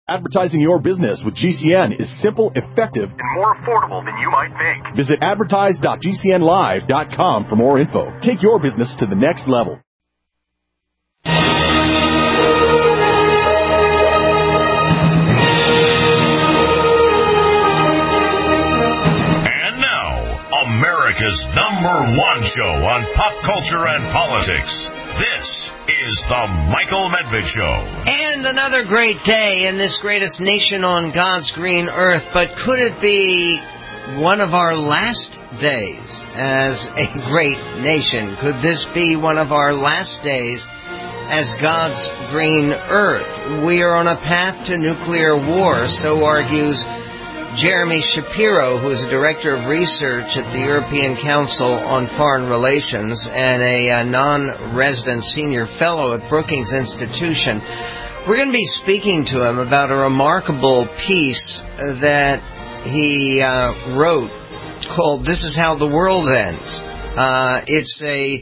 Advertising your business with GCN is simple, effective, and more affordable than you might think. Visit advertise.gcnlive.com for more info. Take your business to the next level. And now, America's #1 show on pop culture and politics. This is the Michael Medved Show. And another great day in this greatest nation on God's green earth. But could it be one of our last days as a great nation? Could this be one of our last days as God's green earth? We are on a path to nuclear war, so argues Jeremy Shapiro, who is a director of research at the European Council on Foreign Relations and a non-resident senior fellow at Brookings Institution. We're going to be speaking to him about a remarkable piece that he wrote called "This Is How the World Ends." It's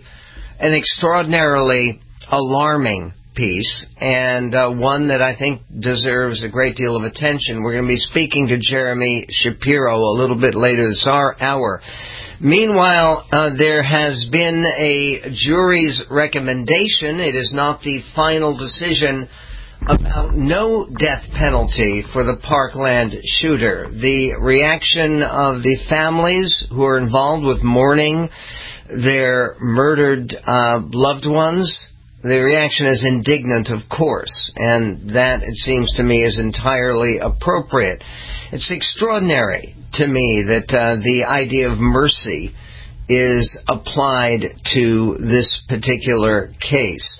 an extraordinarily alarming piece, and one that I think deserves a great deal of attention. We're going to be speaking to Jeremy Shapiro a little bit later this hour. Meanwhile, there has been a jury's recommendation. It is not the final decision about no death penalty for the Parkland shooter. The reaction of the families who are involved with mourning their murdered loved ones, the reaction is indignant, of course, and that, it seems to me, is entirely appropriate. It's extraordinary to me that the idea of mercy is applied to this particular case.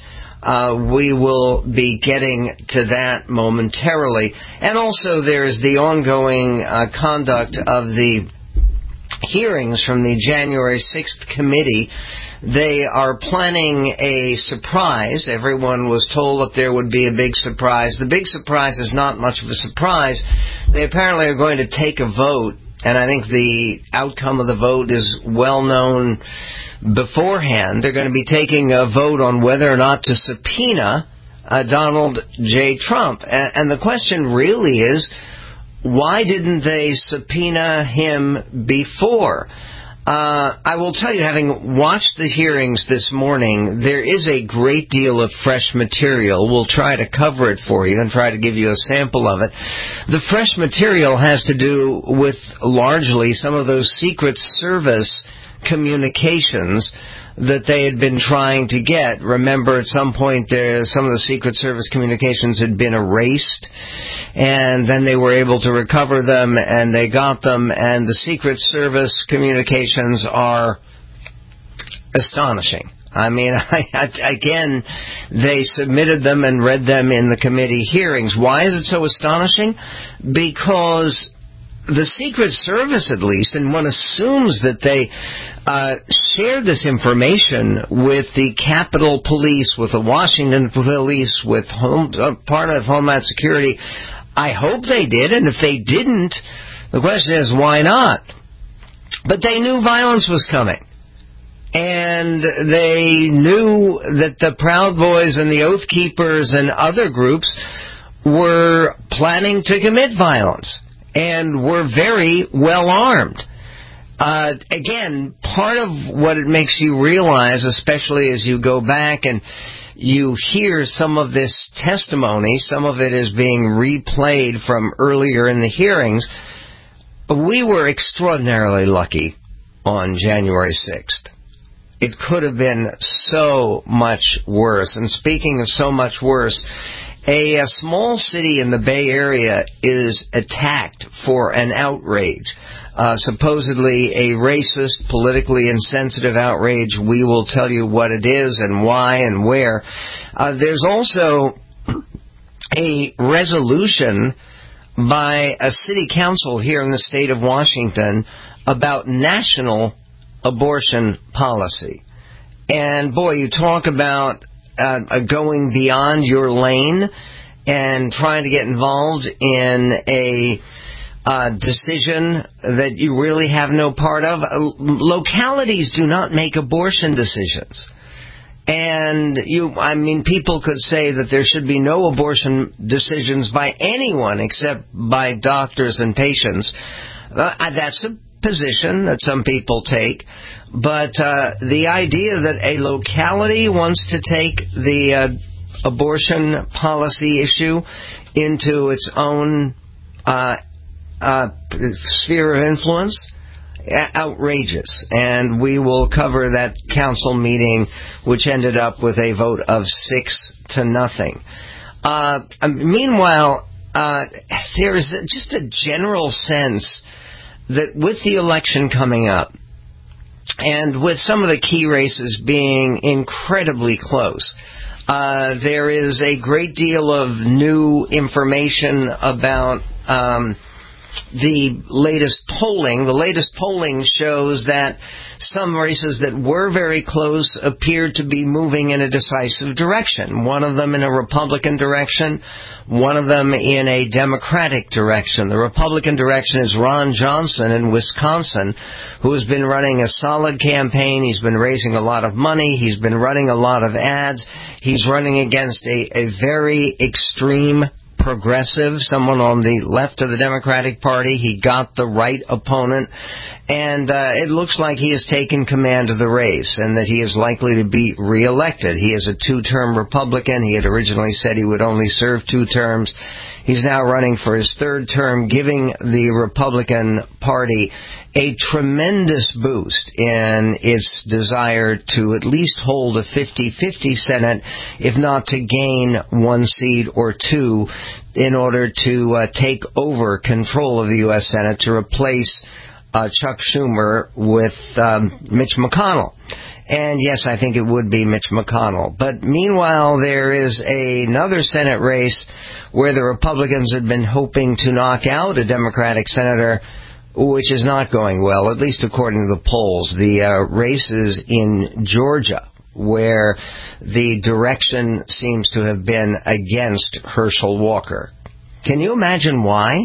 We will be getting to that momentarily. And also there is the ongoing conduct of the hearings from the January 6th committee. They are planning a surprise. Everyone was told that there would be a big surprise. The big surprise is not much of a surprise. They apparently are going to take a vote, and I think the outcome of the vote is well known beforehand. They're going to be taking a vote on whether or not to subpoena Donald J. Trump. And the question really is, why didn't they subpoena him before? I will tell you, having watched the hearings this morning, there is a great deal of fresh material. We'll try to cover it for you and try to give you a sample of it. The fresh material has to do with largely some of those Secret Service communications that they had been trying to get. Remember, at some point there, some of the Secret Service communications had been erased, and then they were able to recover them, and they got them, and the Secret Service communications are astonishing. I mean, again, they submitted them and read them in the committee hearings. Why is it so astonishing? Because the Secret Service, at least, and one assumes that they shared this information with the Capitol Police, with the Washington Police, with part of Homeland Security. I hope they did, and if they didn't, the question is, why not? But they knew violence was coming. And they knew that the Proud Boys and the Oath Keepers and other groups were planning to commit violence and were very well armed. Again, part of what it makes you realize, especially as you go back and you hear some of this testimony, some of it is being replayed from earlier in the hearings, we were extraordinarily lucky on January 6th. It could have been so much worse. And speaking of so much worse, a small city in the Bay Area is attacked for an outrage, supposedly a racist, politically insensitive outrage. We will tell you what it is and why and where. There's also a resolution by a city council here in the state of Washington about national abortion policy. And boy, you talk about going beyond your lane and trying to get involved in a decision that you really have no part of. Localities do not make abortion decisions. And people could say that there should be no abortion decisions by anyone except by doctors and patients. That's a position that some people take. But the idea that a locality wants to take the abortion policy issue into its own sphere of influence, outrageous. And we will cover that council meeting, which ended up with a vote of 6-0. Meanwhile, there is just a general sense that with the election coming up, and with some of the key races being incredibly close, there is a great deal of new information about the latest polling. The latest polling shows that some races that were very close appear to be moving in a decisive direction. One of them in a Republican direction, one of them in a Democratic direction. The Republican direction is Ron Johnson in Wisconsin, who has been running a solid campaign. He's been raising a lot of money. He's been running a lot of ads. He's running against a very extreme progressive, someone on the left of the Democratic Party. He got the right opponent, and it looks like he has taken command of the race and that he is likely to be reelected. He is a 2-term Republican. He had originally said he would only serve 2 terms. He's now running for his 3rd term, giving the Republican Party a tremendous boost in its desire to at least hold a 50-50 Senate, if not to gain 1 seat or 2, in order to take over control of the U.S. Senate to replace Chuck Schumer with Mitch McConnell. And yes, I think it would be Mitch McConnell. But meanwhile, there is another Senate race where the Republicans had been hoping to knock out a Democratic senator, which is not going well, at least according to the polls. The race is in Georgia, where the direction seems to have been against Herschel Walker. Can you imagine why?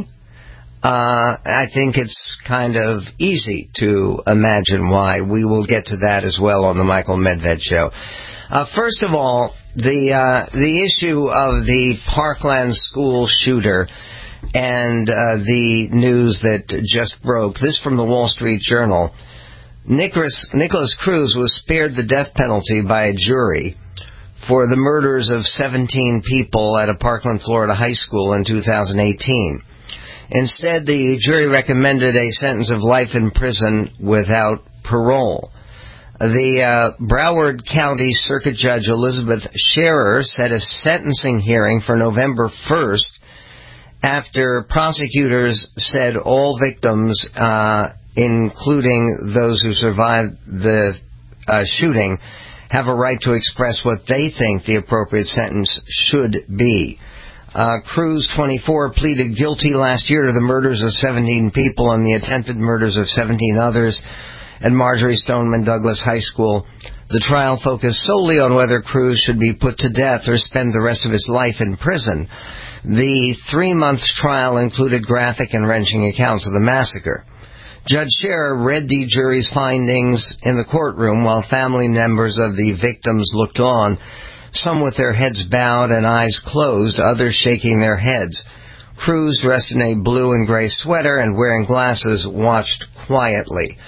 I think it's kind of easy to imagine why. We will get to that as well on the Michael Medved Show. First of all, the issue of the Parkland school shooter and the news that just broke. This from the Wall Street Journal. Nicholas Cruz was spared the death penalty by a jury for the murders of 17 people at a Parkland, Florida high school in 2018. Instead, the jury recommended a sentence of life in prison without parole. The Broward County Circuit Judge Elizabeth Scherer set a sentencing hearing for November 1st after prosecutors said all victims, including those who survived the shooting, have a right to express what they think the appropriate sentence should be. Cruz, 24, pleaded guilty last year to the murders of 17 people and the attempted murders of 17 others at Marjorie Stoneman Douglas High School. The trial focused solely on whether Cruz should be put to death or spend the rest of his life in prison. The 3-month trial included graphic and wrenching accounts of the massacre. Judge Scherer read the jury's findings in the courtroom while family members of the victims looked on, some with their heads bowed and eyes closed, others shaking their heads. Cruz, dressed in a blue and gray sweater and wearing glasses, watched quietly.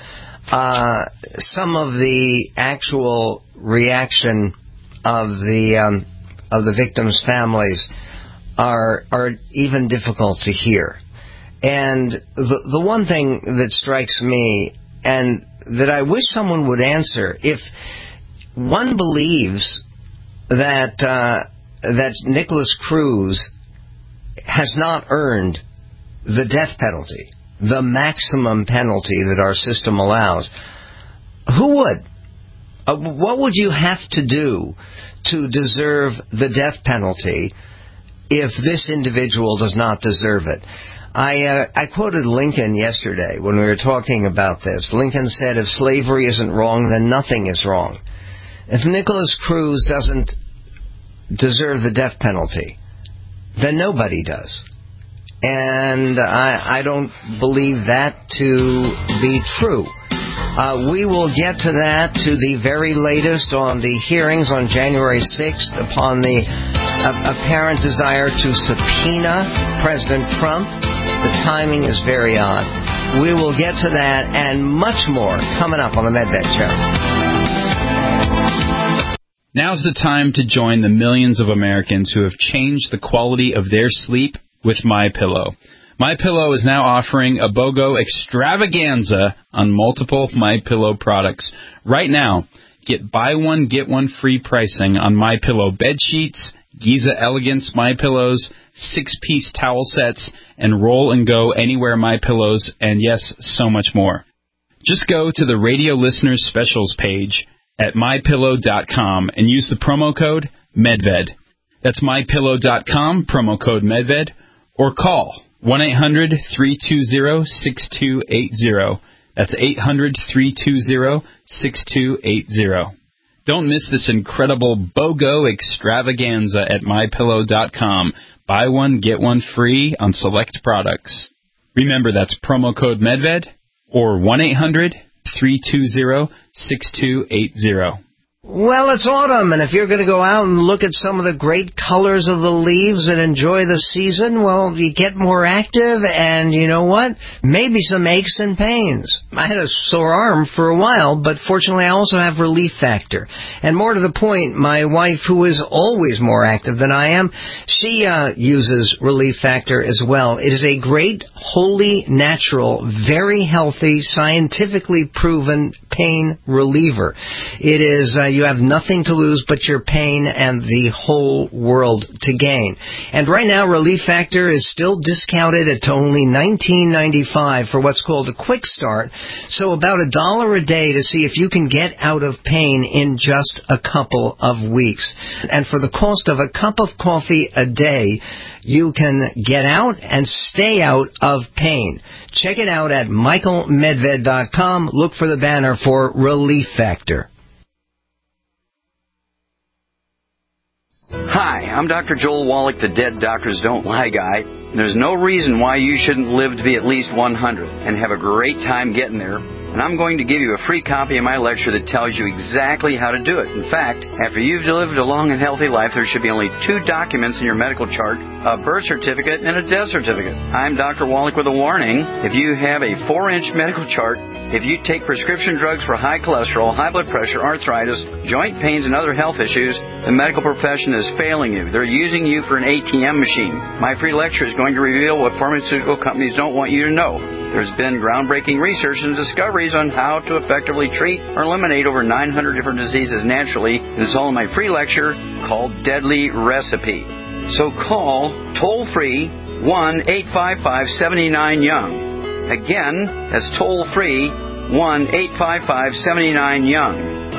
Some of the actual reaction of the victims' families are even difficult to hear. And the one thing that strikes me, and that I wish someone would answer, if one believes that Nicholas Cruz has not earned the death penalty, the maximum penalty that our system allows, who would? What would you have to do to deserve the death penalty if this individual does not deserve it? I quoted Lincoln yesterday when we were talking about this. Lincoln said, if slavery isn't wrong, then nothing is wrong. If Nicholas Cruz doesn't deserve the death penalty, then nobody does. And I don't believe that to be true. We will get to that, to the very latest on the hearings on January 6th upon the apparent desire to subpoena President Trump. The timing is very odd. We will get to that and much more coming up on the Medved Show. Now's the time to join the millions of Americans who have changed the quality of their sleep with MyPillow. MyPillow is now offering a BOGO extravaganza on multiple MyPillow products. Right now, get buy one, get one free pricing on MyPillow bed sheets, Giza Elegance MyPillows, 6-piece towel sets, and Roll and Go Anywhere MyPillows, and yes, so much more. Just go to the Radio Listeners Specials page at MyPillow.com and use the promo code MEDVED. That's MyPillow.com, promo code MEDVED, or call 1-800-320-6280. That's 800-320-6280. Don't miss this incredible BOGO extravaganza at MyPillow.com. Buy one, get one free on select products. Remember, that's promo code MEDVED or 1-800-320-6280. Well, it's autumn, and if you're going to go out and look at some of the great colors of the leaves and enjoy the season, well, you get more active, and you know what? Maybe some aches and pains. I had a sore arm for a while, but fortunately I also have Relief Factor. And more to the point, my wife, who is always more active than I am, she uses Relief Factor as well. It is a great, wholly natural, very healthy, scientifically proven pain reliever. It is... you have nothing to lose but your pain and the whole world to gain. And right now, Relief Factor is still discounted at only $19.95 for what's called a quick start. So about $1 a day to see if you can get out of pain in just a couple of weeks. And for the cost of a cup of coffee a day, you can get out and stay out of pain. Check it out at michaelmedved.com. Look for the banner for Relief Factor. Hi, I'm Dr. Joel Wallach, the Dead Doctors Don't Lie guy. There's no reason why you shouldn't live to be at least 100 and have a great time getting there. And I'm going to give you a free copy of my lecture that tells you exactly how to do it. In fact, after you've lived a long and healthy life, there should be only 2 documents in your medical chart, a birth certificate and a death certificate. I'm Dr. Wallach with a warning. If you have a 4-inch medical chart, if you take prescription drugs for high cholesterol, high blood pressure, arthritis, joint pains, and other health issues, the medical profession is failing you. They're using you for an ATM machine. My free lecture is going to reveal what pharmaceutical companies don't want you to know. There's been groundbreaking research and discoveries on how to effectively treat or eliminate over 900 different diseases naturally. This is all in my free lecture called Deadly Recipe. So call toll-free 1-855-79-YOUNG. Again, that's toll-free 1-855-79-YOUNG.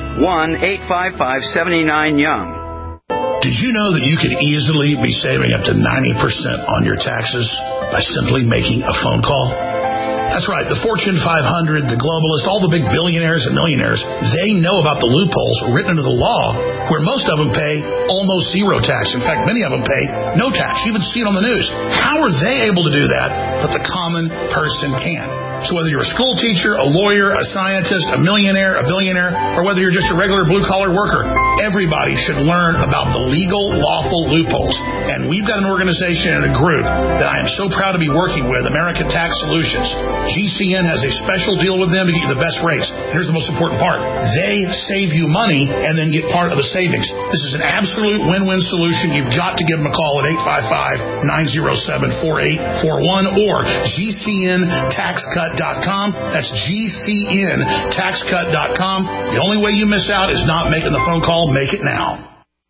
1-855-79-YOUNG. Did you know that you could easily be saving up to 90% on your taxes by simply making a phone call? That's right. The Fortune 500, the globalists, all the big billionaires and millionaires, they know about the loopholes written into the law where most of them pay almost zero tax. In fact, many of them pay no tax. You even see it on the news. How are they able to do that, but the common person can? So whether you're a school teacher, a lawyer, a scientist, a millionaire, a billionaire, or whether you're just a regular blue-collar worker, everybody should learn about the legal, lawful loopholes. And we've got an organization and a group that I am so proud to be working with, American Tax Solutions. GCN has a special deal with them to get you the best rates. Here's the most important part. They save you money and then get part of the savings. This is an absolute win-win solution. You've got to give them a call at 855-907-4841 or GCNTaxCut.com. That's GCNTaxCut.com. The only way you miss out is not making the phone call. Make it now.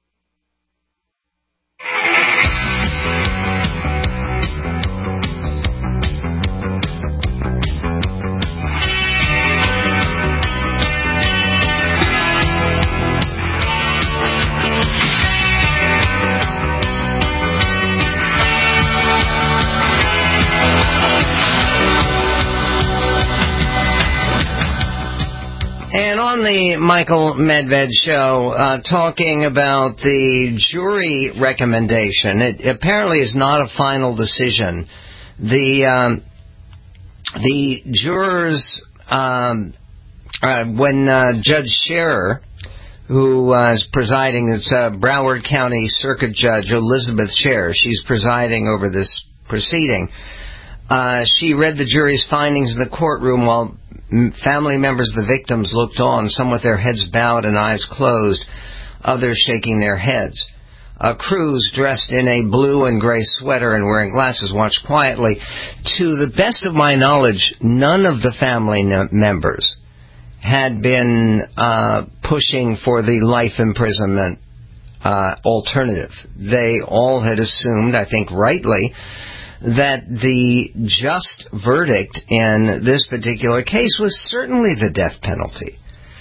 And on the Michael Medved Show, talking about the jury recommendation, it apparently is not a final decision. The jurors when Judge Scherer, who is presiding, it's Broward County Circuit Judge Elizabeth Scherer, she's presiding over this proceeding. She read the jury's findings in the courtroom while family members of the victims looked on, some with their heads bowed and eyes closed, others shaking their heads. Cruz, dressed in a blue and gray sweater and wearing glasses, watched quietly. To the best of my knowledge, none of the family members had been pushing for the life imprisonment alternative. They all had assumed, I think rightly, that the just verdict in this particular case was certainly the death penalty.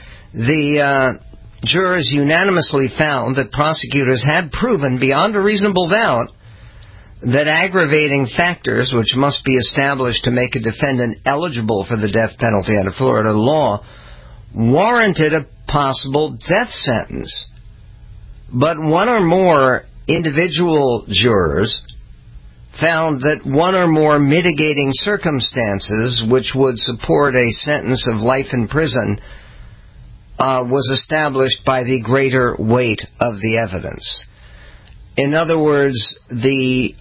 The jurors unanimously found that prosecutors had proven beyond a reasonable doubt that aggravating factors, which must be established to make a defendant eligible for the death penalty under Florida law, warranted a possible death sentence. But one or more individual jurors found that one or more mitigating circumstances which would support a sentence of life in prison was established by the greater weight of the evidence. In other words, the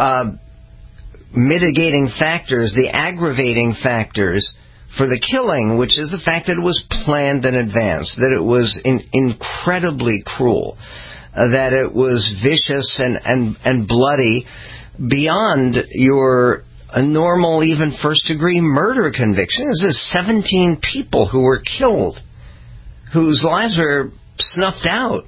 mitigating factors, the aggravating factors for the killing, which is the fact that it was planned in advance, that it was incredibly cruel, that it was vicious and bloody beyond your normal, even first-degree murder conviction. This is 17 people who were killed, whose lives were snuffed out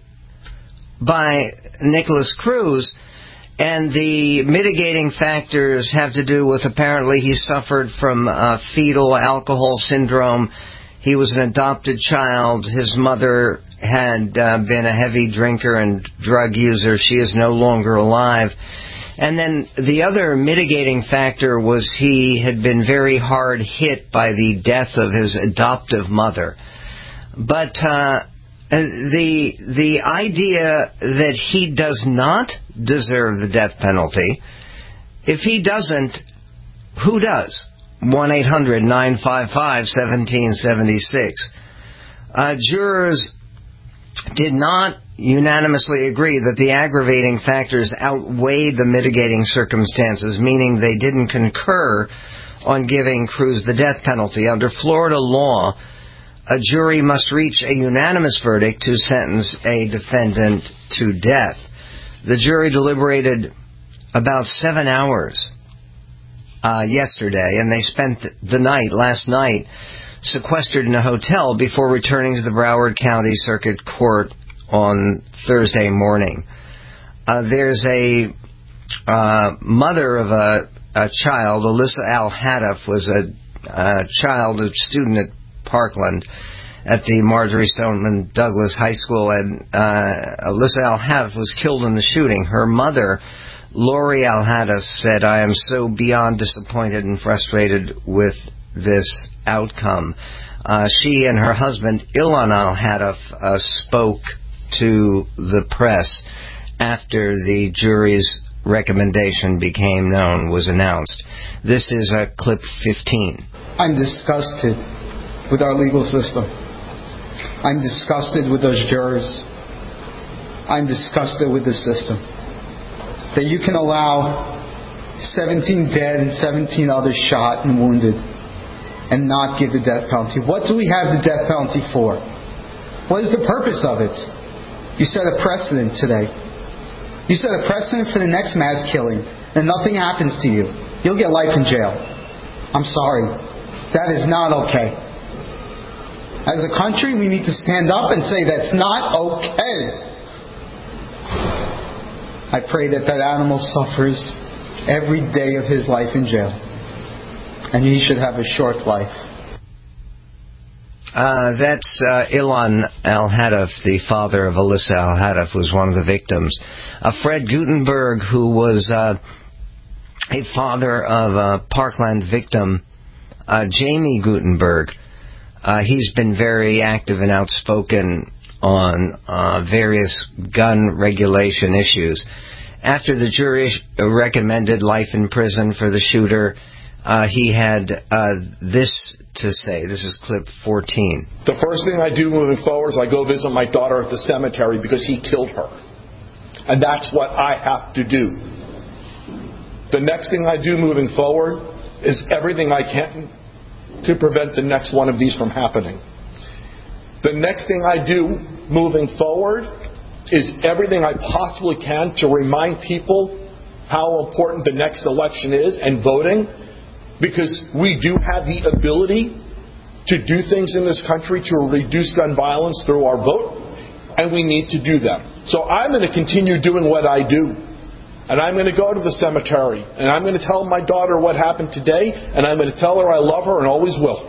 by Nicholas Cruz. And the mitigating factors have to do with, apparently, he suffered from fetal alcohol syndrome. He was an adopted child. His mother had been a heavy drinker and drug user. She is no longer alive. And then the other mitigating factor was he had been very hard hit by the death of his adoptive mother. But the idea that he does not deserve the death penalty, if he doesn't, who does? 1-800-955-1776. Jurors did not unanimously agree that the aggravating factors outweighed the mitigating circumstances, meaning they didn't concur on giving Cruz the death penalty. Under Florida law, a jury must reach a unanimous verdict to sentence a defendant to death. The jury deliberated about 7 hours yesterday, and they spent the night, last night, sequestered in a hotel before returning to the Broward County Circuit Court on Thursday morning. There's a mother of a child, Alyssa Al-Hadaf, was a student at Parkland at the Marjorie Stoneman Douglas High School, and Alyssa Al-Hadaf was killed in the shooting. Her mother, Lori Al-Hadaf, said, "I am so beyond disappointed and frustrated with this outcome." She and her husband, Ilan Al-Hadaf, spoke to the press after the jury's recommendation became known, was announced. This is clip 15. I'm disgusted with our legal system. I'm disgusted with those jurors. I'm disgusted with the system. That you can allow 17 dead and 17 others shot and wounded and not give the death penalty. What do we have the death penalty for? What is the purpose of it? You set a precedent today. You set a precedent for the next mass killing, and nothing happens to you. You'll get life in jail. I'm sorry. That is not okay. As a country, we need to stand up and say that's not okay. I pray that animal suffers every day of his life in jail, and he should have a short life. That's Ilan Al-Hadaf, the father of Alyssa Al-Hadaf, was one of the victims. Fred Gutenberg, who was a father of a Parkland victim, Jamie Gutenberg, he's been very active and outspoken on various gun regulation issues. After the jury recommended life in prison for the shooter, he had this to say. This is clip 14. The first thing I do moving forward is I go visit my daughter at the cemetery because he killed her. And that's what I have to do. The next thing I do moving forward is everything I can to prevent the next one of these from happening. The next thing I do moving forward is everything I possibly can to remind people how important the next election is and voting, because we do have the ability to do things in this country to reduce gun violence through our vote, and we need to do them. So I'm going to continue doing what I do, and I'm going to go to the cemetery, and I'm going to tell my daughter what happened today, and I'm going to tell her I love her and always will.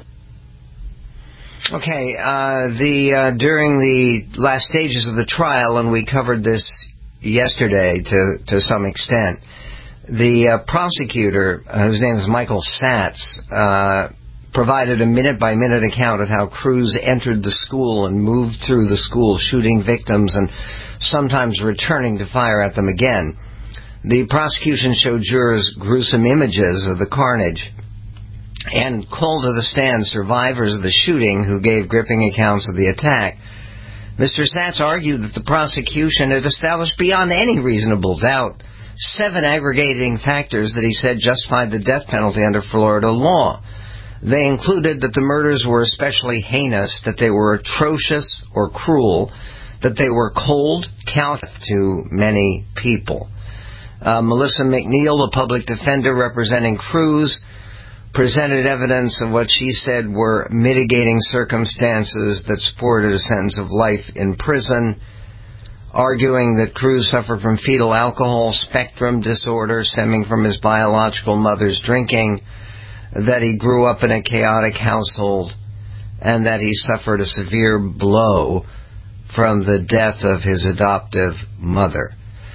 Okay, during the last stages of the trial, and we covered this yesterday to some extent, the prosecutor, whose name is Michael Satz, provided a minute-by-minute account of how Cruz entered the school and moved through the school, shooting victims and sometimes returning to fire at them again. The prosecution showed jurors gruesome images of the carnage and called to the stand survivors of the shooting who gave gripping accounts of the attack. Mr. Satz argued that the prosecution had established beyond any reasonable doubt 7 aggregating factors that he said justified the death penalty under Florida law. They included that the murders were especially heinous, that they were atrocious or cruel, that they were cold, counter to many people. Melissa McNeil, the public defender representing Cruz, presented evidence of what she said were mitigating circumstances that supported a sentence of life in prison, arguing that Cruz suffered from fetal alcohol spectrum disorder stemming from his biological mother's drinking, that he grew up in a chaotic household, and that he suffered a severe blow from the death of his adoptive mother.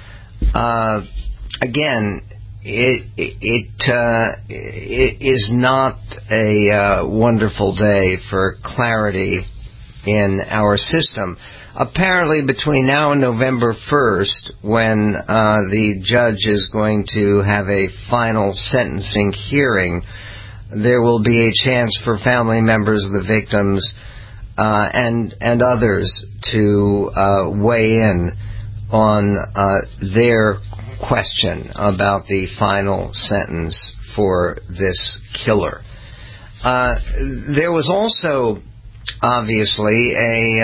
Again, it is not a wonderful day for clarity in our system. Apparently, between now and November 1st, when the judge is going to have a final sentencing hearing, there will be a chance for family members of the victims and others to weigh in on their question about the final sentence for this killer. There was also, obviously,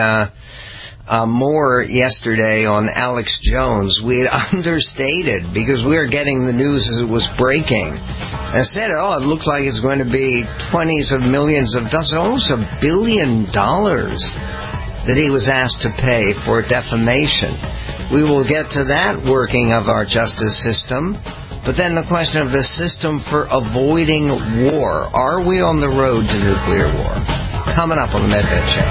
more yesterday on Alex Jones. We had understated because we were getting the news as it was breaking. And said, it looks like it's going to be 20s of millions of dollars, almost $1 billion that he was asked to pay for defamation. We will get to that working of our justice system. But then the question of the system for avoiding war. Are we on the road to nuclear war? Coming up on the Medved Show.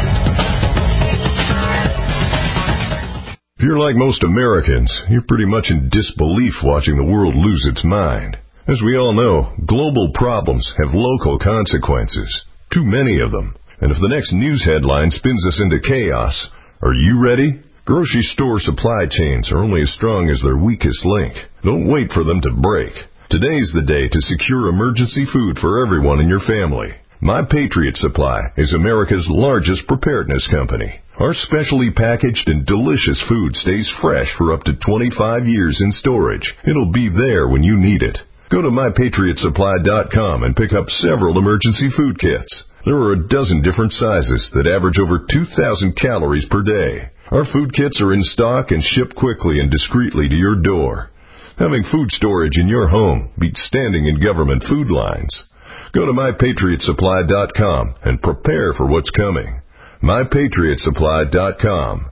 If you're like most Americans, you're pretty much in disbelief watching the world lose its mind. As we all know, global problems have local consequences. Too many of them. And if the next news headline spins us into chaos, are you ready? Grocery store supply chains are only as strong as their weakest link. Don't wait for them to break. Today's the day to secure emergency food for everyone in your family. My Patriot Supply is America's largest preparedness company. Our specially packaged and delicious food stays fresh for up to 25 years in storage. It'll be there when you need it. Go to MyPatriotSupply.com and pick up several emergency food kits. There are a dozen different sizes that average over 2,000 calories per day. Our food kits are in stock and shipped quickly and discreetly to your door. Having food storage in your home beats standing in government food lines. Go to MyPatriotSupply.com and prepare for what's coming. MyPatriotSupply.com.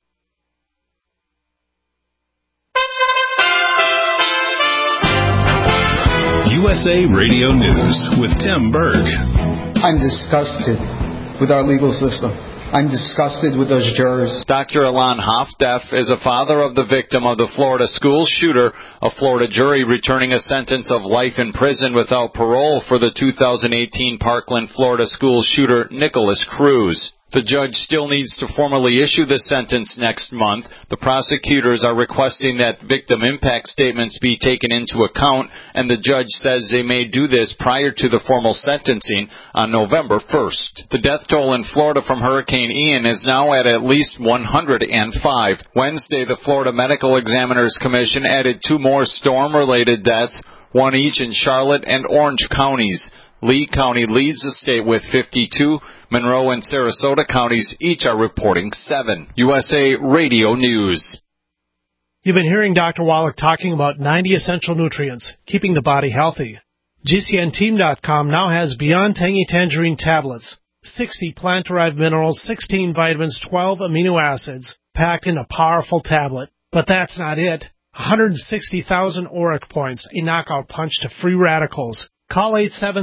USA Radio News with Tim Berg. I'm disgusted with our legal system. I'm disgusted with those jurors. Dr. Ilan Hofdef is a father of the victim of the Florida school shooter, a Florida jury returning a sentence of life in prison without parole for the 2018 Parkland, Florida school shooter Nicholas Cruz. The judge still needs to formally issue the sentence next month. The prosecutors are requesting that victim impact statements be taken into account, and the judge says they may do this prior to the formal sentencing on November 1st. The death toll in Florida from Hurricane Ian is now at least 105. Wednesday, the Florida Medical Examiners Commission added 2 more storm-related deaths, one each in Charlotte and Orange counties. Lee County leads the state with 52. Monroe and Sarasota counties each are reporting 7. USA Radio News. You've been hearing Dr. Wallach talking about 90 essential nutrients, keeping the body healthy. GCNteam.com now has Beyond Tangy Tangerine tablets, 60 plant-derived minerals, 16 vitamins, 12 amino acids, packed in a powerful tablet. But that's not it. 160,000 auric points, a knockout punch to free radicals. Call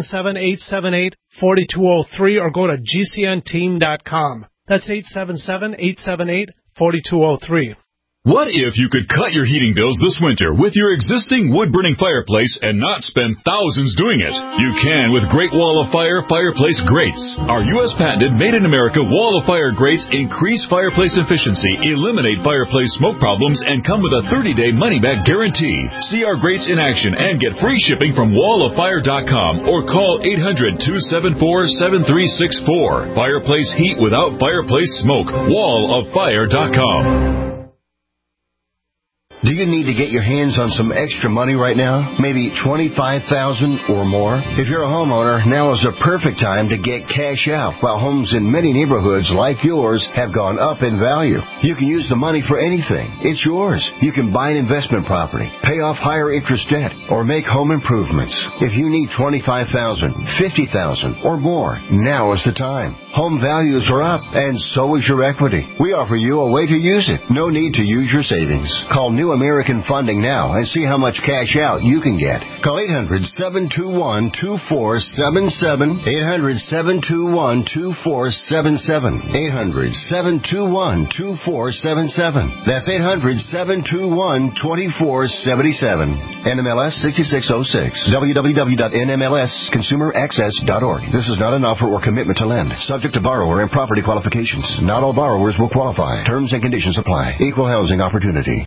877-878-4203 or go to GCNteam.com. That's 877-878-4203. What if you could cut your heating bills this winter with your existing wood-burning fireplace and not spend thousands doing it? You can with Great Wall of Fire fireplace grates. Our U.S. patented made-in-America Wall of Fire grates increase fireplace efficiency, eliminate fireplace smoke problems, and come with a 30-day money-back guarantee. See our grates in action and get free shipping from walloffire.com or call 800-274-7364. Fireplace heat without fireplace smoke. walloffire.com. Do you need to get your hands on some extra money right now? Maybe $25,000 or more? If you're a homeowner, now is the perfect time to get cash out while homes in many neighborhoods like yours have gone up in value. You can use the money for anything. It's yours. You can buy an investment property, pay off higher interest debt, or make home improvements. If you need $25,000, $50,000 or more, now is the time. Home values are up, and so is your equity. We offer you a way to use it. No need to use your savings. Call New American Funding now and see how much cash out you can get. Call 800-721-2477. 800-721-2477. 800-721-2477. That's 800-721-2477. NMLS 6606. www.nmlsconsumeraccess.org. This is not an offer or commitment to lend. Subject to borrower and property qualifications. Not all borrowers will qualify. Terms and conditions apply. Equal housing opportunity.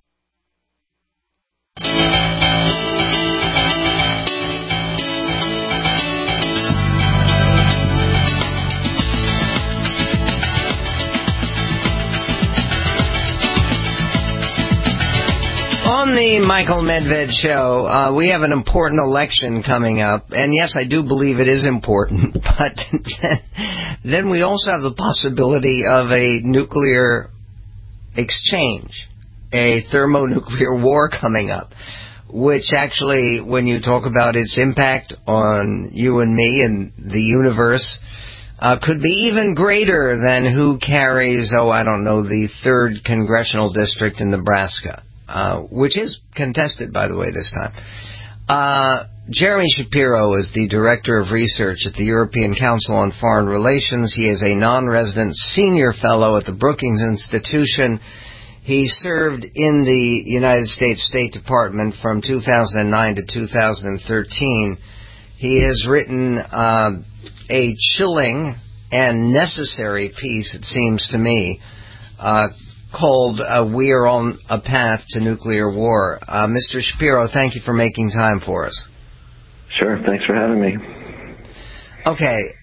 On the Michael Medved Show, we have an important election coming up, and yes, I do believe it is important, but then we also have the possibility of a nuclear exchange, a thermonuclear war coming up, which actually, when you talk about its impact on you and me and the universe, could be even greater than who carries, the 3rd Congressional District in Nebraska. Which is contested, by the way, this time. Jeremy Shapiro is the Director of Research at the European Council on Foreign Relations. He is a non-resident senior fellow at the Brookings Institution. He served in the United States State Department from 2009 to 2013. He has written a chilling and necessary piece, it seems to me, called We Are on a Path to Nuclear War. Mr. Shapiro, thank you for making time for us. Sure, thanks for having me. Okay,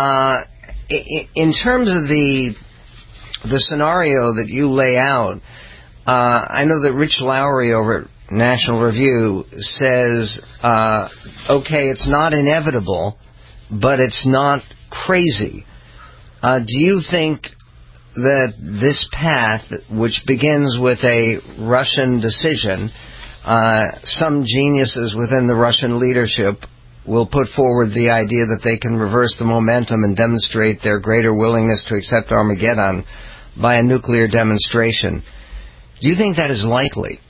in terms of the scenario that you lay out, I know that Rich Lowry over at National Review says, okay, it's not inevitable, but it's not crazy. Do you think that this path, which begins with a Russian decision, some geniuses within the Russian leadership will put forward the idea that they can reverse the momentum and demonstrate their greater willingness to accept Armageddon by a nuclear demonstration. Do you think that is likely?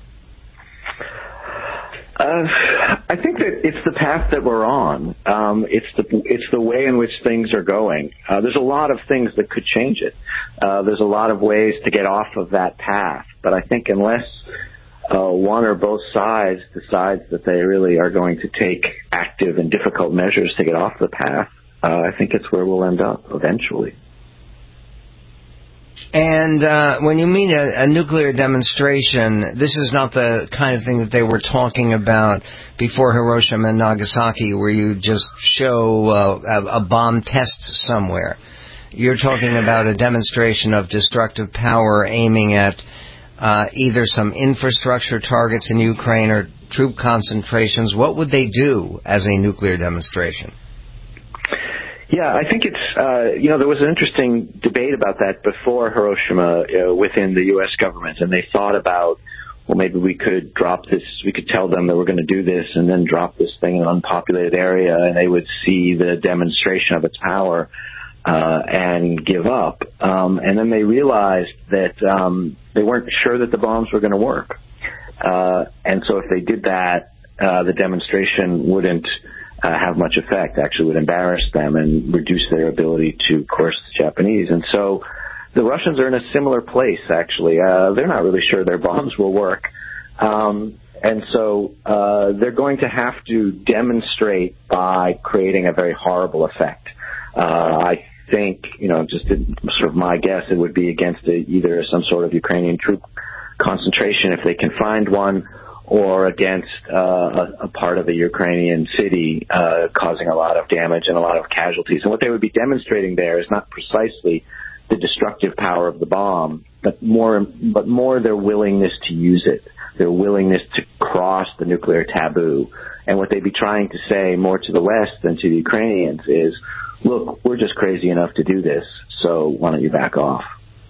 I think that it's the path that we're on. It's the way in which things are going. There's a lot of things that could change it. There's a lot of ways to get off of that path. But I think unless one or both sides decides that they really are going to take active and difficult measures to get off the path, I think it's where we'll end up eventually. And when you mean a nuclear demonstration, this is not the kind of thing that they were talking about before Hiroshima and Nagasaki, where you just show a bomb test somewhere. You're talking about a demonstration of destructive power aiming at either some infrastructure targets in Ukraine or troop concentrations. What would they do as a nuclear demonstration? Yeah, I think it's, there was an interesting debate about that before Hiroshima within the U.S. government, and they thought about, well, maybe we could drop this, we could tell them that we're going to do this and then drop this thing in an unpopulated area, and they would see the demonstration of its power and give up. And then they realized that they weren't sure that the bombs were going to work. And so if they did that, the demonstration wouldn't have much effect, actually would embarrass them and reduce their ability to coerce the Japanese. And so the Russians are in a similar place, actually. They're not really sure their bombs will work. And so they're going to have to demonstrate by creating a very horrible effect. I think, just sort of my guess, it would be against either some sort of Ukrainian troop concentration, if they can find one, or against a part of the Ukrainian city, causing a lot of damage and a lot of casualties. And what they would be demonstrating there is not precisely the destructive power of the bomb, but more their willingness to use it, their willingness to cross the nuclear taboo. And what they'd be trying to say more to the West than to the Ukrainians is, look, we're just crazy enough to do this, so why don't you back off?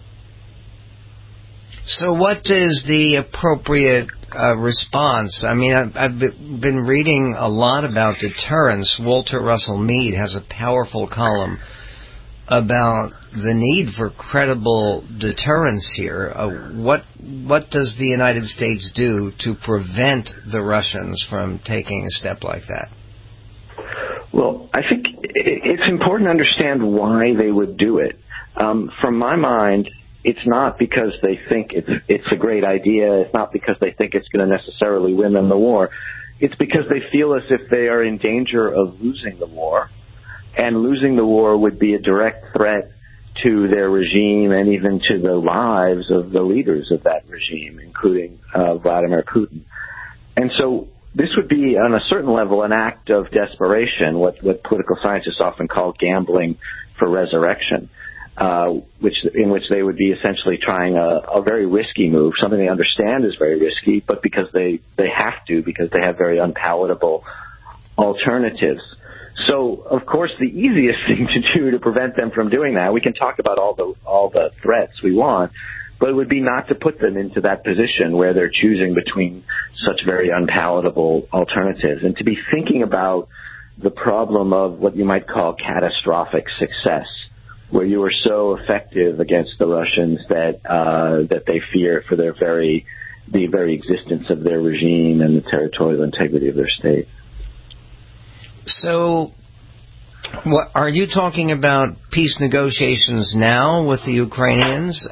So what is the appropriate response? I mean, I've been reading a lot about deterrence. Walter Russell Mead has a powerful column about the need for credible deterrence here. What does the United States do to prevent the Russians from taking a step like that? Well, I think it's important to understand why they would do it. From my mind, it's not because they think it's a great idea. It's not because they think it's going to necessarily win them the war. It's because they feel as if they are in danger of losing the war, and losing the war would be a direct threat to their regime and even to the lives of the leaders of that regime, including Vladimir Putin. And so this would be, on a certain level, an act of desperation, what political scientists often call gambling for resurrection. In which they would be essentially trying a very risky move, something they understand is very risky, but because they have to, because they have very unpalatable alternatives. So, of course, the easiest thing to do to prevent them from doing that, we can talk about all the threats we want, but it would be not to put them into that position where they're choosing between such very unpalatable alternatives, and to be thinking about the problem of what you might call catastrophic success, where you are so effective against the Russians that they fear for the very existence of their regime and the territorial integrity of their state. So, are you talking about peace negotiations now with the Ukrainians,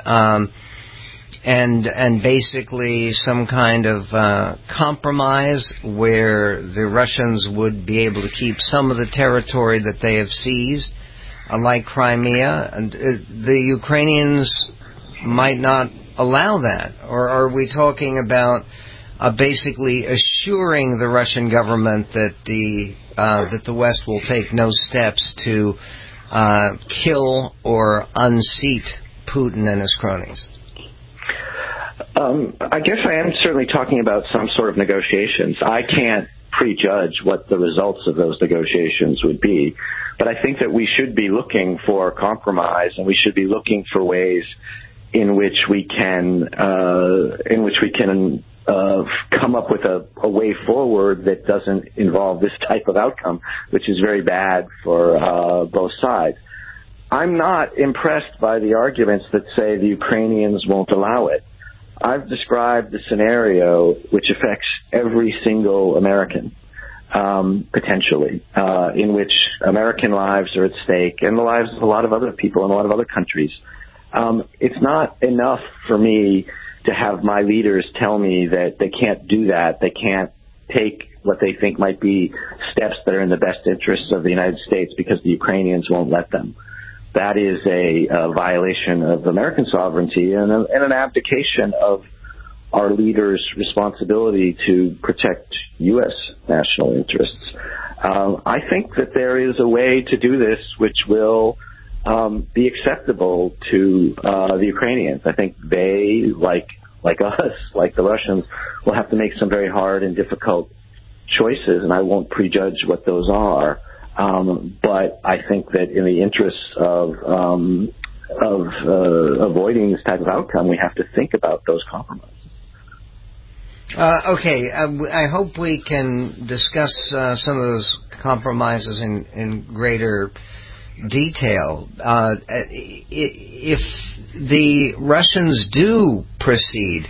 and basically some kind of compromise where the Russians would be able to keep some of the territory that they have seized, like Crimea, and the Ukrainians might not allow that? Or are we talking about basically assuring the Russian government that the West will take no steps to kill or unseat Putin and his cronies? I guess I am certainly talking about some sort of negotiations. I can't prejudge what the results of those negotiations would be, but I think that we should be looking for compromise, and we should be looking for ways in which we can come up with a way forward that doesn't involve this type of outcome, which is very bad for both sides. I'm not impressed by the arguments that say the Ukrainians won't allow it. I've described the scenario which affects every single American, potentially, in which American lives are at stake and the lives of a lot of other people in a lot of other countries. It's not enough for me to have my leaders tell me that they can't do that. They can't take what they think might be steps that are in the best interests of the United States because the Ukrainians won't let them. that is a violation of American sovereignty and an abdication of our leaders' responsibility to protect U.S. national interests. I think that there is a way to do this which will be acceptable to the Ukrainians. I think they, like us, like the Russians, will have to make some very hard and difficult choices, and I won't prejudge what those are. But I think that in the interests of avoiding this type of outcome, we have to think about those compromises. Okay, I hope we can discuss some of those compromises in greater detail. If the Russians do proceed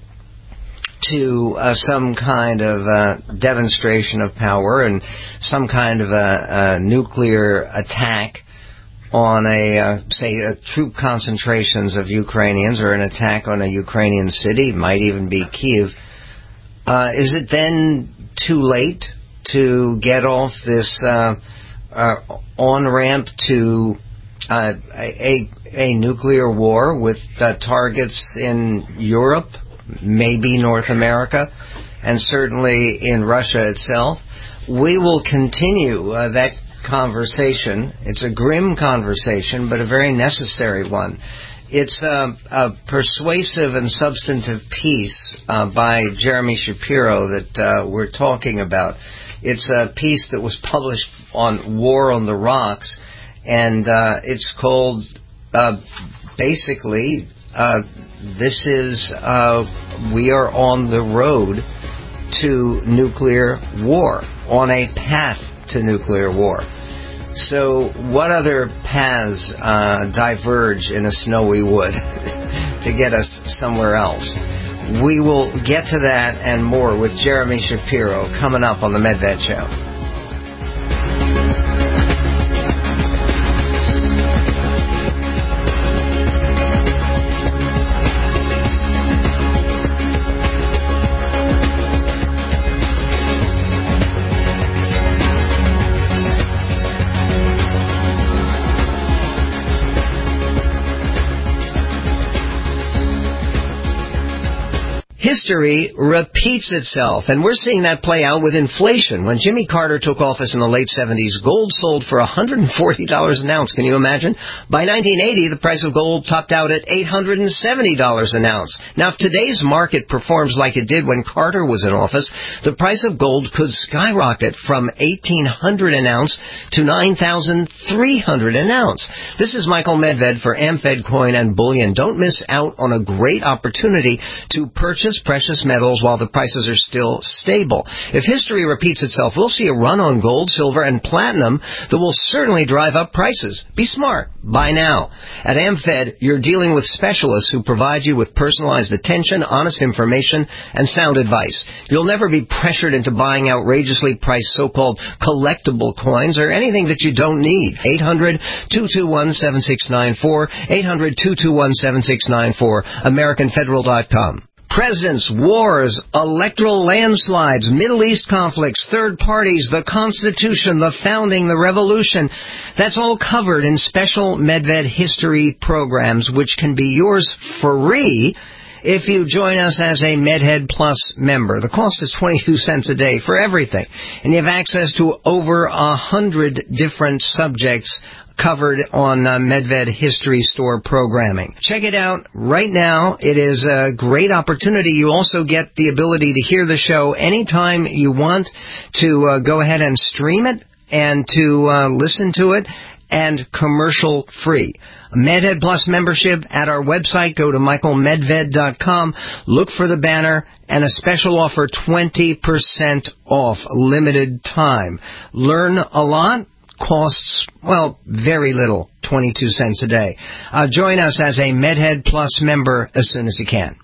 to some kind of demonstration of power and some kind of a nuclear attack on troop concentrations of Ukrainians, or an attack on a Ukrainian city, might even be Kyiv, is it then too late to get off this on-ramp to a nuclear war with targets in Europe, maybe North America, and certainly in Russia itself? We will continue that conversation. It's a grim conversation, but a very necessary one. It's a persuasive and substantive piece by Jeremy Shapiro that we're talking about. It's a piece that was published on War on the Rocks, and it's called, basically, this is, we are on the road to nuclear war, on a path to nuclear war. So what other paths diverge in a snowy wood to get us somewhere else? We will get to that and more with Jeremy Shapiro coming up on the Medved Show. History repeats itself, and we're seeing that play out with inflation. When Jimmy Carter took office in the late 70s, gold sold for $140 an ounce. Can you imagine? By 1980, the price of gold topped out at $870 an ounce. Now, if today's market performs like it did when Carter was in office, the price of gold could skyrocket from $1,800 an ounce to $9,300 an ounce. This is Michael Medved for AmFed Coin and Bullion. Don't miss out on a great opportunity to purchase precious metals while the prices are still stable. If history repeats itself, we'll see a run on gold, silver, and platinum that will certainly drive up prices. Be smart. Buy now. At AmFed, you're dealing with specialists who provide you with personalized attention, honest information, and sound advice. You'll never be pressured into buying outrageously priced so-called collectible coins or anything that you don't need. 800-221-7694, 800-221-7694, AmericanFederal.com. Presidents, wars, electoral landslides, Middle East conflicts, third parties, the Constitution, the founding, the revolution. That's all covered in special Medved history programs, which can be yours for free if you join us as a Medhead Plus member. The cost is 22 cents a day for everything, and you have access to over 100 different subjects covered on Medved History Store programming. Check it out right now. It is a great opportunity. You also get the ability to hear the show anytime you want, to go ahead and stream it and to listen to it, and commercial free. Medhead Plus membership at our website. Go to michaelmedved.com. Look for the banner and a special offer, 20% off, limited time. Learn a lot. Costs, well, very little, 22 cents a day. Join us as a Medhead Plus member as soon as you can.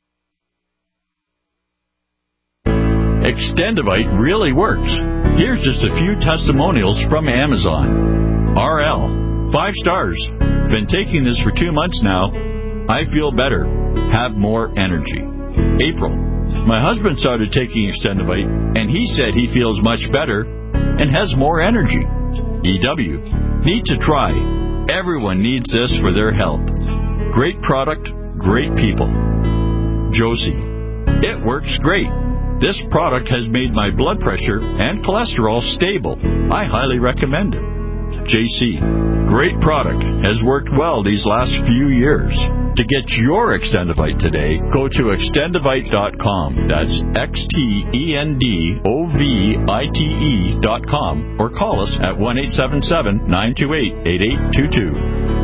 Extendivite really works. Here's just a few testimonials from Amazon. RL, 5 stars. Been taking this for 2 months now. I feel better. Have more energy. April, my husband started taking Extendivite, and he said he feels much better and has more energy. EW, need to try. Everyone needs this for their health. Great product, great people. Josie. It works great. This product has made my blood pressure and cholesterol stable. I highly recommend it. JC. Great product. Has worked well these last few years. To get your Extendovite today, go to extendovite.com. That's XTENDOVITE.com or call us at 1-877-928-8822.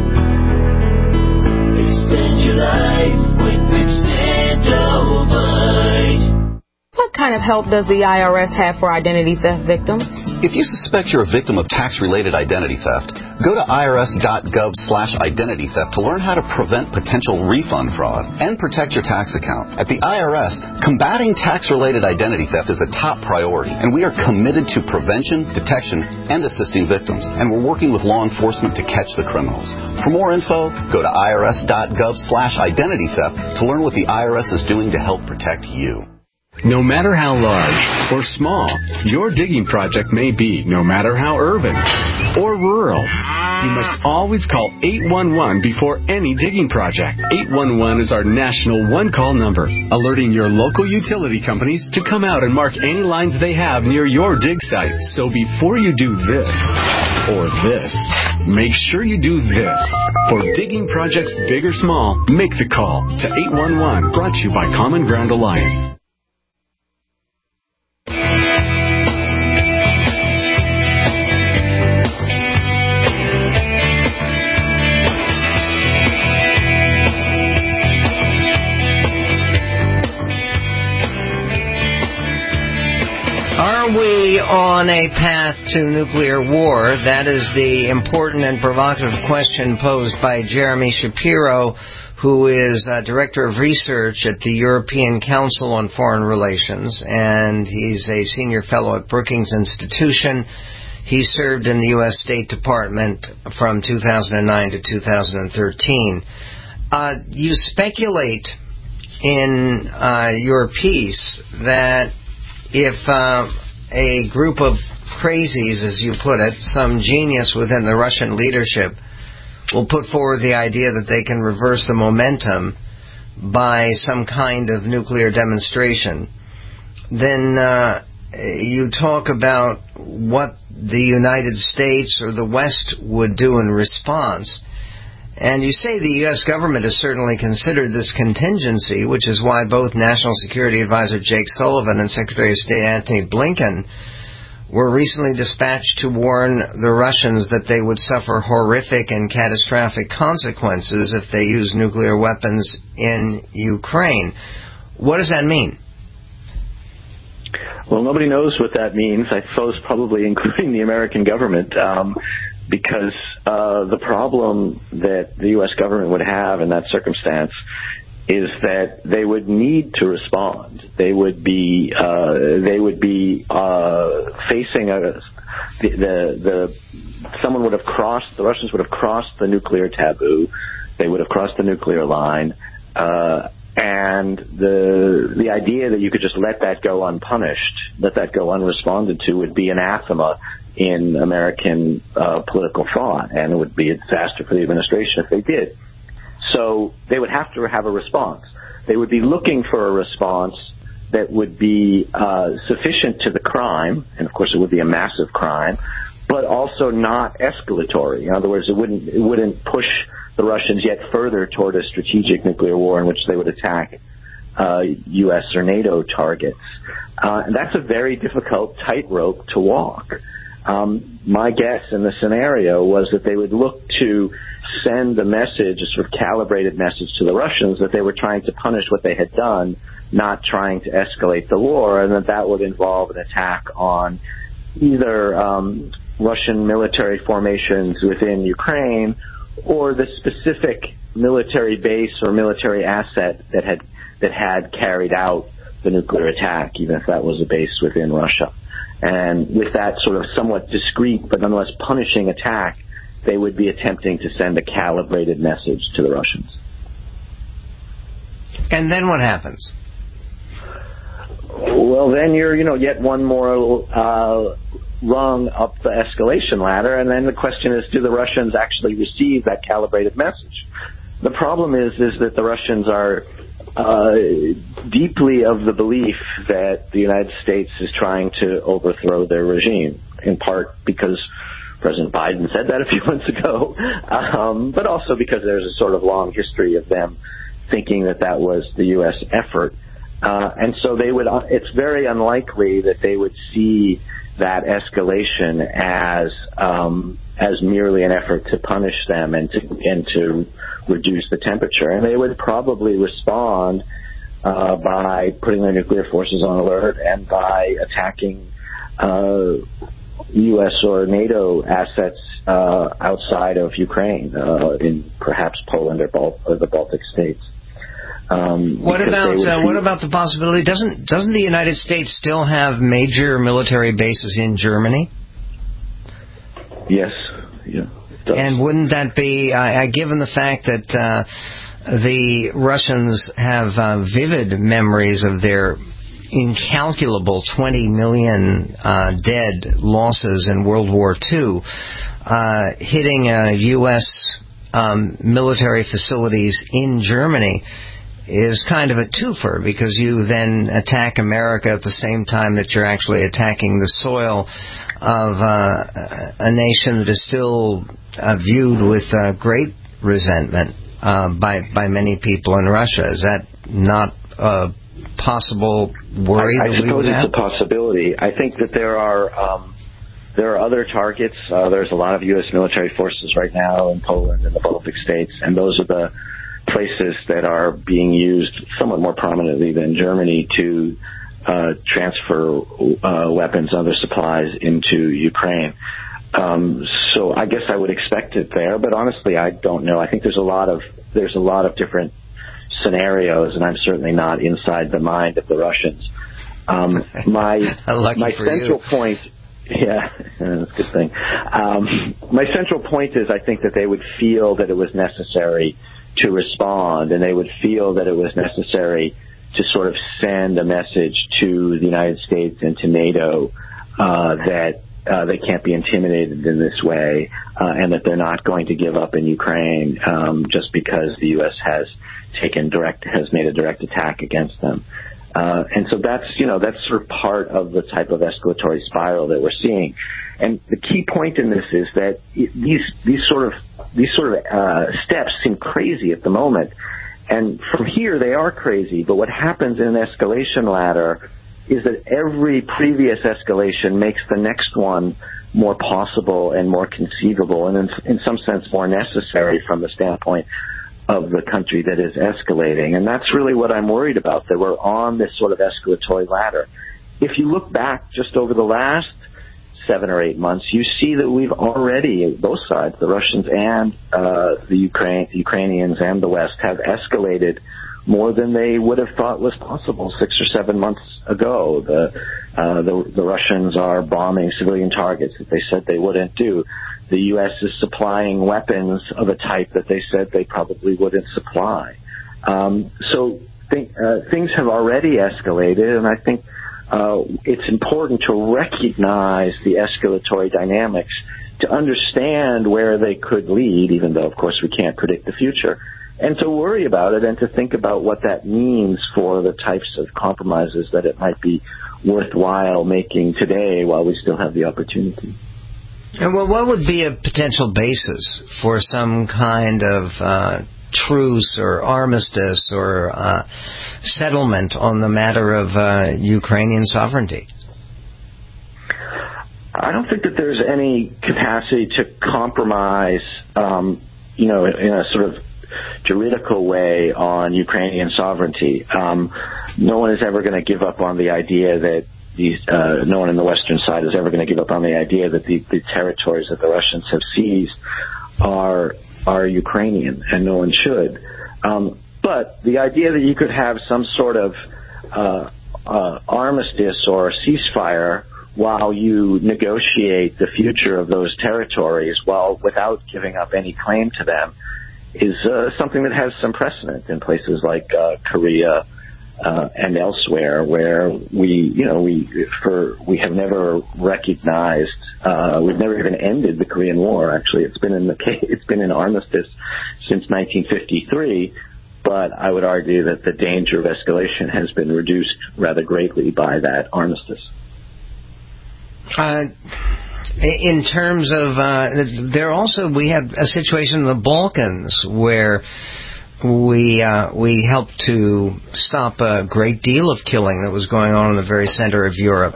Extend your life with Extendovite. What kind of help does the IRS have for identity theft victims? If you suspect you're a victim of tax-related identity theft, go to irs.gov/identity theft to learn how to prevent potential refund fraud and protect your tax account. At the IRS, combating tax-related identity theft is a top priority, and we are committed to prevention, detection, and assisting victims. And we're working with law enforcement to catch the criminals. For more info, go to irs.gov/identity theft to learn what the IRS is doing to help protect you. No matter how large or small your digging project may be, no matter how urban or rural, you must always call 811 before any digging project. 811 is our national one-call number, alerting your local utility companies to come out and mark any lines they have near your dig site. So before you do this or this, make sure you do this. For digging projects big or small, make the call to 811, brought to you by Common Ground Alliance. Are we on a path to nuclear war? That is the important and provocative question posed by Jeremy Shapiro, who is Director of Research at the European Council on Foreign Relations, and he's a senior fellow at Brookings Institution. He served in the U.S. State Department from 2009 to 2013. You speculate in your piece that if a group of crazies, as you put it, some genius within the Russian leadership will put forward the idea that they can reverse the momentum by some kind of nuclear demonstration, then you talk about what the United States or the West would do in response. And you say the U.S. government has certainly considered this contingency, which is why both National Security Advisor Jake Sullivan and Secretary of State Antony Blinken were recently dispatched to warn the Russians that they would suffer horrific and catastrophic consequences if they use nuclear weapons in Ukraine. What does that mean? Well, nobody knows what that means, I suppose probably including the American government, because the problem that the U.S. government would have in that circumstance is that they would need to respond. They would be facing someone would have crossed. The Russians would have crossed the nuclear taboo. They would have crossed the nuclear line, and the idea that you could just let that go unpunished, let that go unresponded to, would be anathema in American political thought, and it would be a disaster for the administration if they did. So they would have to have a response. They would be looking for a response that would be sufficient to the crime, and of course it would be a massive crime, but also not escalatory. In other words, it wouldn't push the Russians yet further toward a strategic nuclear war in which they would attack U.S. or NATO targets. And that's a very difficult tightrope to walk. My guess in the scenario was that they would look to send a message, a sort of calibrated message to the Russians that they were trying to punish what they had done, not trying to escalate the war, and that would involve an attack on either Russian military formations within Ukraine or the specific military base or military asset that had carried out the nuclear attack, even if that was a base within Russia. And with that sort of somewhat discreet but nonetheless punishing attack, they would be attempting to send a calibrated message to the Russians. And then what happens? Well, then you're, yet one more rung up the escalation ladder, and then the question is, do the Russians actually receive that calibrated message? The problem is that the Russians are deeply of the belief that the United States is trying to overthrow their regime, in part because President Biden said that a few months ago, but also because there's a sort of long history of them thinking that was the U.S. effort. And so it's very unlikely that they would see that escalation as merely an effort to punish them and to reduce the temperature. And they would probably respond by putting their nuclear forces on alert and by attacking U.S. or NATO assets outside of Ukraine, in perhaps Poland or the Baltic states. What about the possibility? Doesn't the United States still have major military bases in Germany? Yes. Yeah. And wouldn't that be, given the fact that the Russians have vivid memories of their incalculable 20 million dead losses in World War II, hitting U.S. military facilities in Germany is kind of a twofer, because you then attack America at the same time that you're actually attacking the soil of a nation that is still viewed with great resentment by many people in Russia. Is that not a possible worry that we would have? I suppose it's a possibility. I think that there are other targets. There's a lot of U.S. military forces right now in Poland and the Baltic states, and those are the places that are being used somewhat more prominently than Germany to transfer weapons and other supplies into Ukraine. So I guess I would expect it there, but honestly, I don't know. I think there's a lot of different scenarios, and I'm certainly not inside the mind of the Russians. My central point. Yeah, that's a good thing. My central point is I think that they would feel that it was necessary to respond, and they would feel that it was necessary to sort of send a message to the United States and to NATO that they can't be intimidated in this way, and that they're not going to give up in Ukraine just because the U.S. has made a direct attack against them. And so that's sort of part of the type of escalatory spiral that we're seeing. And the key point in this is that these sort of steps seem crazy at the moment. And from here, they are crazy. But what happens in an escalation ladder is that every previous escalation makes the next one more possible and more conceivable, and in some sense more necessary from the standpoint of the country that is escalating. And that's really what I'm worried about, that we're on this sort of escalatory ladder. If you look back just over the last 7 or 8 months, you see that we've already, both sides, the Russians and the Ukrainians and the West, have escalated more than they would have thought was possible 6 or 7 months ago. The Russians are bombing civilian targets that they said they wouldn't do. The U.S. is supplying weapons of a type that they said they probably wouldn't supply. So things have already escalated, and I think it's important to recognize the escalatory dynamics, to understand where they could lead, even though, of course, we can't predict the future, and to worry about it and to think about what that means for the types of compromises that it might be worthwhile making today while we still have the opportunity. And what would be a potential basis for some kind of truce or armistice or settlement on the matter of Ukrainian sovereignty? I don't think that there's any capacity to compromise, in a sort of juridical way on Ukrainian sovereignty. No one is ever going to give up on the idea that no one in the Western side is ever going to give up on the idea that the territories that the Russians have seized are Ukrainian, and no one should. But the idea that you could have some sort of armistice or ceasefire while you negotiate the future of those territories without giving up any claim to them is something that has some precedent in places like Korea and elsewhere, where we have never recognized, we've never even ended the Korean War. Actually, it's been in armistice since 1953. But I would argue that the danger of escalation has been reduced rather greatly by that armistice. In terms of, we had a situation in the Balkans where we helped to stop a great deal of killing that was going on in the very center of Europe.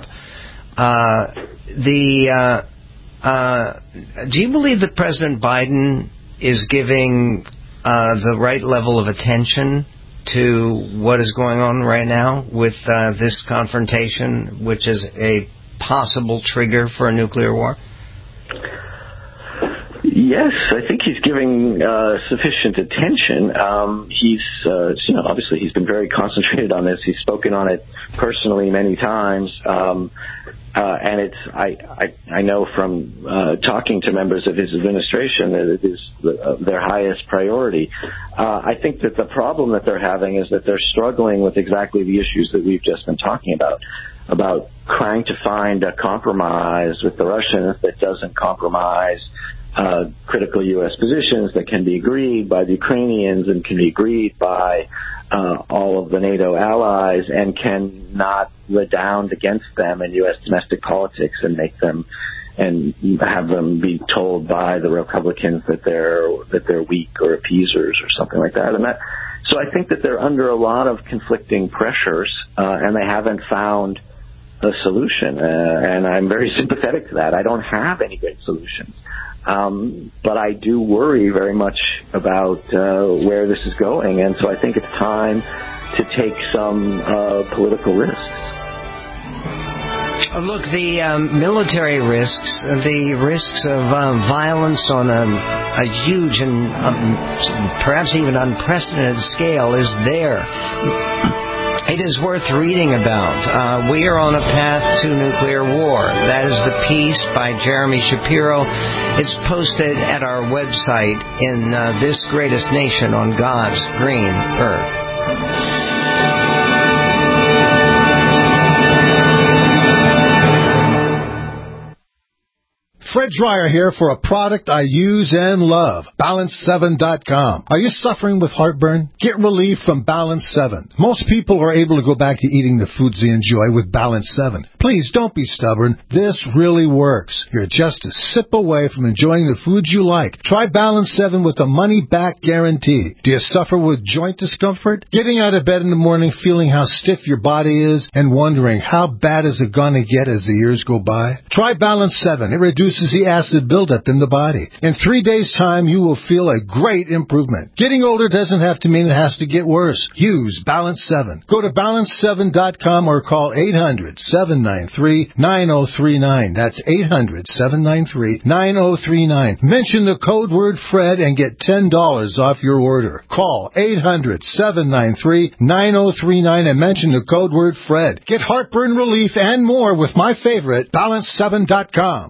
Do you believe that President Biden is giving the right level of attention to what is going on right now with this confrontation, which is a possible trigger for a nuclear war? Yes, I think he's giving sufficient attention. Obviously he's been very concentrated on this. He's spoken on it personally many times. And I know from talking to members of his administration that it is their highest priority. I think that the problem that they're having is that they're struggling with exactly the issues that we've just been talking about trying to find a compromise with the Russians that doesn't compromise critical U.S. positions, that can be agreed by the Ukrainians and can be agreed by all of the NATO allies, and can not redound against them in U.S. domestic politics and make them and have them be told by the Republicans that they're weak or appeasers or something like that. So I think that they're under a lot of conflicting pressures, and they haven't found a solution. And I'm very sympathetic to that. I don't have any great solutions. But I do worry very much about where this is going, and so I think it's time to take some political risks. Look, the military risks, the risks of violence on a huge and perhaps even unprecedented scale is there. It is worth reading about. We are on a path to nuclear war. That is The Peace by Jeremy Shapiro. It's posted at our website in This Greatest Nation on God's Green Earth. Fred Dreyer here for a product I use and love, Balance7.com. Are you suffering with heartburn? Get relief from Balance 7. Most people are able to go back to eating the foods they enjoy with Balance 7. Please don't be stubborn. This really works. You're just a sip away from enjoying the foods you like. Try Balance 7 with a money-back guarantee. Do you suffer with joint discomfort? Getting out of bed in the morning feeling how stiff your body is and wondering how bad is it going to get as the years go by? Try Balance 7. It reduces the acid buildup in the body. In 3 days' time, you will feel a great improvement. Getting older doesn't have to mean it has to get worse. Use Balance 7. Go to Balance7.com or call 800-793-9039. That's 800-793-9039. Mention the code word Fred and get $10 off your order. Call 800-793-9039 and mention the code word Fred. Get heartburn relief and more with my favorite, Balance7.com.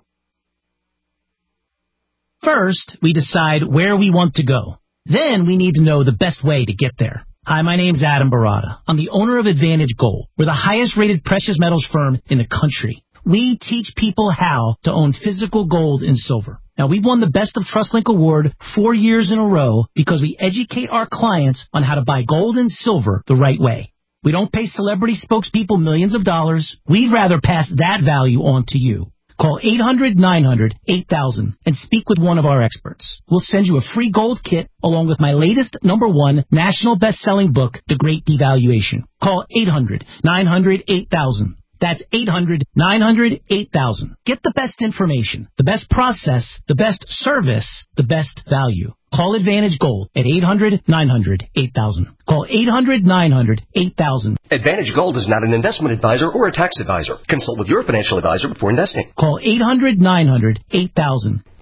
First, we decide where we want to go. Then we need to know the best way to get there. Hi, my name's Adam Barada. I'm the owner of Advantage Gold. We're the highest-rated precious metals firm in the country. We teach people how to own physical gold and silver. Now, we've won the Best of TrustLink Award 4 years in a row because we educate our clients on how to buy gold and silver the right way. We don't pay celebrity spokespeople millions of dollars. We'd rather pass that value on to you. Call 800-900-8000 and speak with one of our experts. We'll send you a free gold kit along with my latest #1 national best-selling book, The Great Devaluation. Call 800-900-8000. That's 800-900-8000. Get the best information, the best process, the best service, the best value. Call Advantage Gold at 800-900-8000. Call 800-900-8000. Advantage Gold is not an investment advisor or a tax advisor. Consult with your financial advisor before investing. Call 800-900-8000.